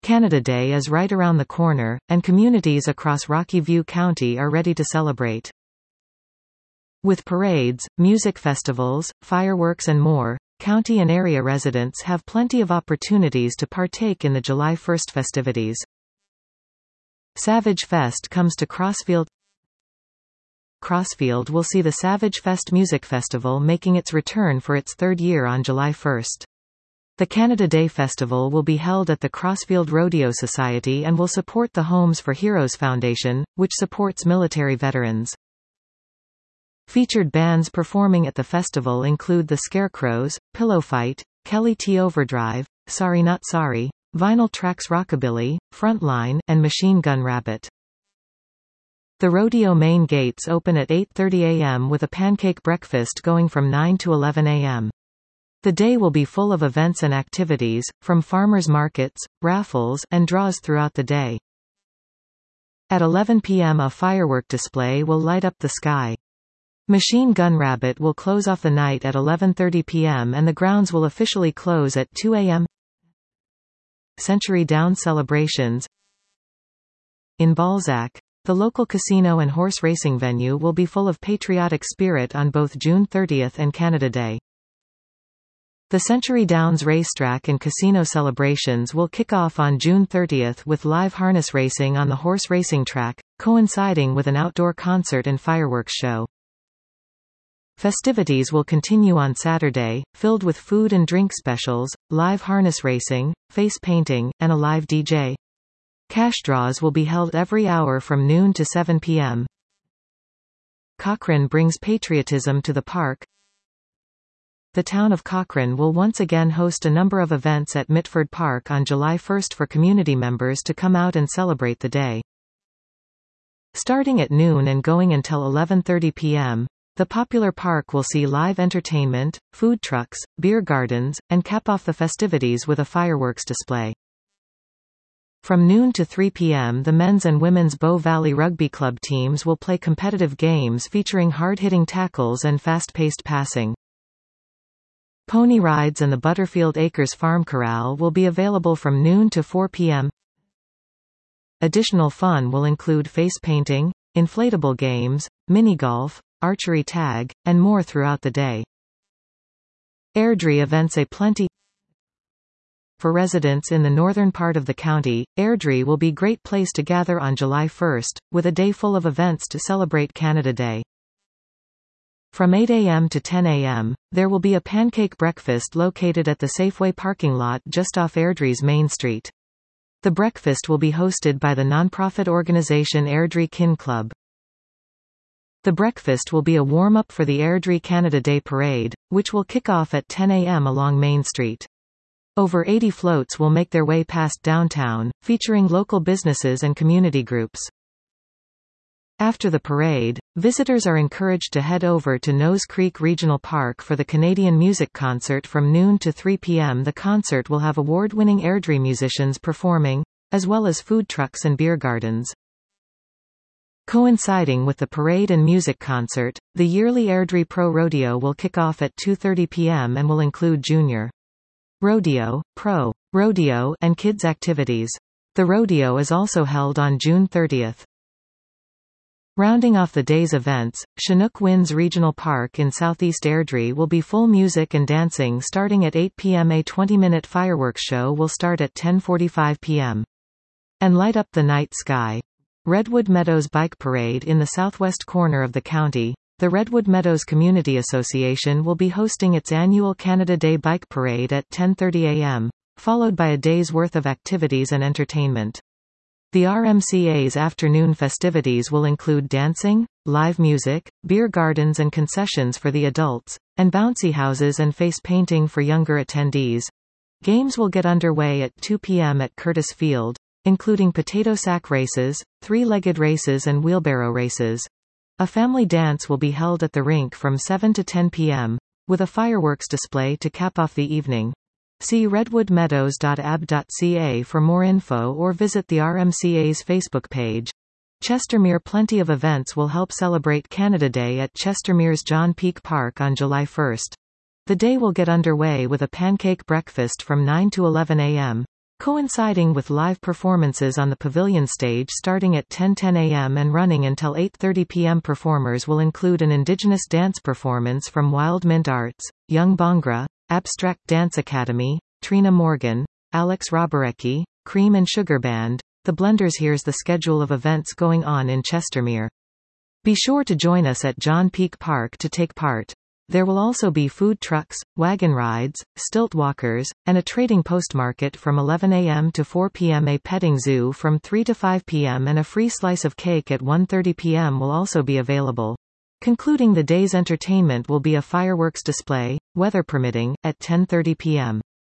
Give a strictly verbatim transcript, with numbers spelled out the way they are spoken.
Canada Day is right around the corner, and communities across Rocky View County are ready to celebrate. With parades, music festivals, fireworks and more, county and area residents have plenty of opportunities to partake in the July first festivities. Savage Fest comes to Crossfield. Crossfield will see the Savage Fest Music Festival making its return for its third year on July first. The Canada Day Festival will be held at the Crossfield Rodeo Society and will support the Homes for Heroes Foundation, which supports military veterans. Featured bands performing at the festival include the Scarecrows, Pillow Fight, Kelly T Overdrive, Sorry Not Sorry, Vinyl Tracks Rockabilly, Frontline, and Machine Gun Rabbit. The rodeo main gates open at eight thirty a m with a pancake breakfast going from nine to eleven a m The day will be full of events and activities, from farmers markets, raffles, and draws throughout the day. At eleven p m a firework display will light up the sky. Machine Gun Rabbit will close off the night at eleven thirty p m and the grounds will officially close at two a m Century Downs celebrations. In Balzac, the local casino and horse racing venue will be full of patriotic spirit on both June thirtieth and Canada Day. The Century Downs racetrack and casino celebrations will kick off on June thirtieth with live harness racing on the horse racing track, coinciding with an outdoor concert and fireworks show. Festivities will continue on Saturday, filled with food and drink specials, live harness racing, face painting, and a live D J. Cash draws will be held every hour from noon to seven p m Cochrane brings patriotism to the park. The town of Cochrane will once again host a number of events at Mitford Park on July first for community members to come out and celebrate the day. Starting at noon and going until eleven thirty p m, the popular park will see live entertainment, food trucks, beer gardens, and cap off the festivities with a fireworks display. From noon to three p m the men's and women's Bow Valley Rugby Club teams will play competitive games featuring hard-hitting tackles and fast-paced passing. Pony rides and the Butterfield Acres Farm Corral will be available from noon to four p m Additional fun will include face painting, inflatable games, mini-golf, archery tag, and more throughout the day. Airdrie events a plenty. For residents in the northern part of the county, Airdrie will be a great place to gather on July first, with a day full of events to celebrate Canada Day. From eight a m to ten a m, there will be a pancake breakfast located at the Safeway parking lot just off Airdrie's Main Street. The breakfast will be hosted by the nonprofit organization Airdrie Kin Club. The breakfast will be a warm-up for the Airdrie Canada Day Parade, which will kick off at ten a m along Main Street. Over eighty floats will make their way past downtown, featuring local businesses and community groups. After the parade, visitors are encouraged to head over to Nose Creek Regional Park for the Canadian Music Concert from noon to three p m The concert will have award-winning Airdrie musicians performing, as well as food trucks and beer gardens. Coinciding with the parade and music concert, the yearly Airdrie Pro Rodeo will kick off at two thirty p m and will include junior rodeo, pro rodeo, and kids activities. The rodeo is also held on June thirtieth. Rounding off the day's events, Chinook Winds Regional Park in southeast Airdrie will be full music and dancing starting at eight p m A twenty-minute fireworks show will start at ten forty-five p m and light up the night sky. Redwood Meadows Bike Parade in the southwest corner of the county. The Redwood Meadows Community Association will be hosting its annual Canada Day Bike Parade at ten thirty a m, followed by a day's worth of activities and entertainment. The R M C A's afternoon festivities will include dancing, live music, beer gardens and concessions for the adults, and bouncy houses and face painting for younger attendees. Games will get underway at two p m at Curtis Field, including potato sack races, three-legged races and wheelbarrow races. A family dance will be held at the rink from seven to ten p m, with a fireworks display to cap off the evening. See redwood meadows dot a b dot c a for more info or visit the R M C A's Facebook page. Chestermere. Plenty of events will help celebrate Canada Day at Chestermere's John Peak Park on July first. The day will get underway with a pancake breakfast from nine to eleven a m coinciding with live performances on the pavilion stage starting at ten ten a m and running until eight thirty p m Performers will include an indigenous dance performance from Wild Mint Arts, Young Bhangra, Abstract Dance Academy, Trina Morgan, Alex Roberecki, Cream and Sugar Band. The Blenders. Here's the schedule of events going on in Chestermere. Be sure to join us at John Peak Park to take part. There will also be food trucks, wagon rides, stilt walkers, and a trading post market from eleven a m to four p m A petting zoo from three to five p m and a free slice of cake at one thirty p m will also be available. Concluding the day's entertainment will be a fireworks display, weather permitting, at ten thirty p m